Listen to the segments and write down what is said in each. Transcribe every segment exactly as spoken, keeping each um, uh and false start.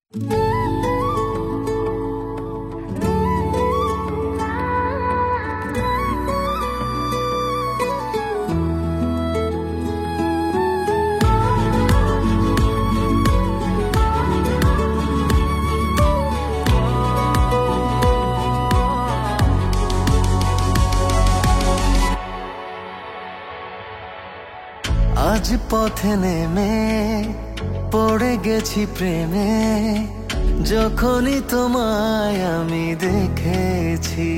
আজ পথে নেমে পড়ে গেছি প্রেমে, যখনই তোমায় আমি দেখেছি।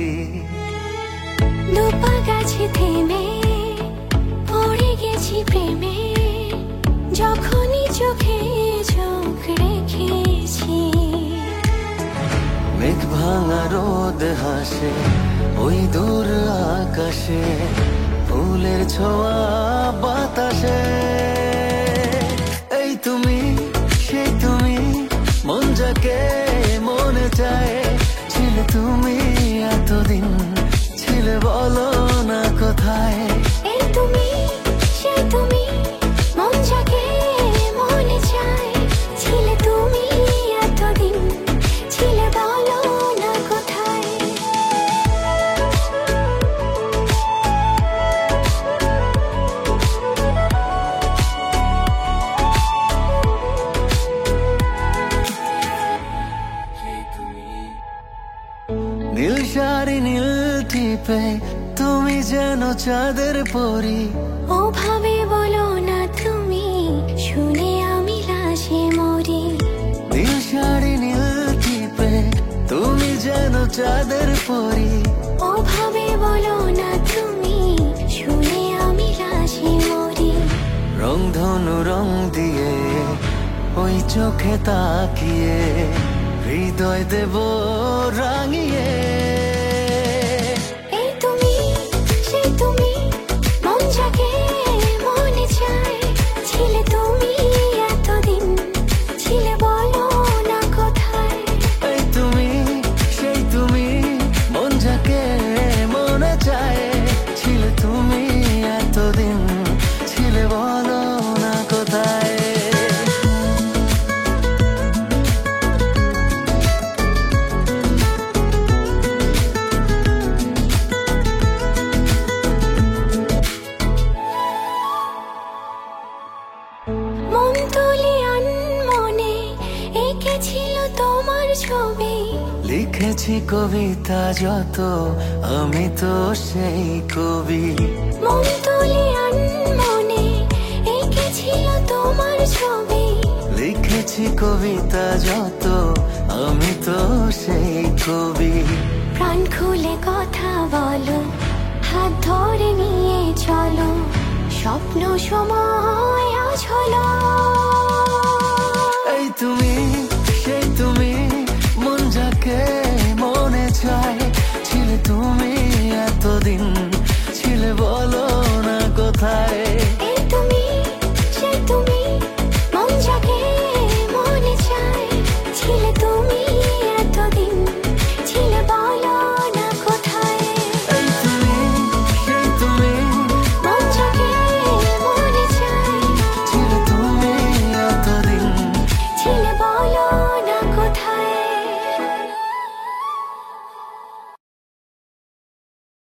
দুপা গাছে থেমে পড়ে গেছি প্রেমে, যখনই চোখে চোখ রেখেছি। মেঘ ভাঙা রোদ হাসে ওই দূর আকাশে, ফুলের ছোঁয়া বাতাসে। এই তুমি, সেই তুমি, মন যাকে মনে চায়। ছিলে তুমি এতদিন, ছিলে বলো না কোথায়। এই তুমি, সেই তুমি, মন যাকে মনে চায়। ছিলে তুমি এতদিন, ছিলে বলো না কোথায়। নীল শাড়ি নীল টিপে তুমি যেন চাঁদের পরি। ওভাবে বলো না তুমি, শুনে আমি লাশে মরি। নীল শাড়ি নীল টিপে তুমি যেন চাঁদের পরি। ওভাবে বলো না তুমি, শুনে আমি লাশে মরি। রংধনু রং দিয়ে ওই চোখে তাকিয়ে, হৃদয় দেব রাঙিয়ে। এই তুমি, সেই তুমি, মন যাকে মনে চায়। ছিলে তুমি এতদিন, ছিলে বলো না কোথায়। এই তুমি, সেই তুমি, মন যাকে মনে চায়। ছিলে তুমি এতদিন, ছিলে বলো না কোথায়। মন তুলি আনমনে এঁকেছিল তোমার ছবি। লিখেছি কবিতা যত, আমি তো সেই কবি। মন তুলি আনমনে এঁকেছিল তোমার ছবি। লিখেছি কবিতা যত, আমি তো সেই কবি। প্রাণ খুলে কথা বলো, হাত ধরে নিয়ে চলো, স্বপ্ন সময় আজ হলো। এই তুমি,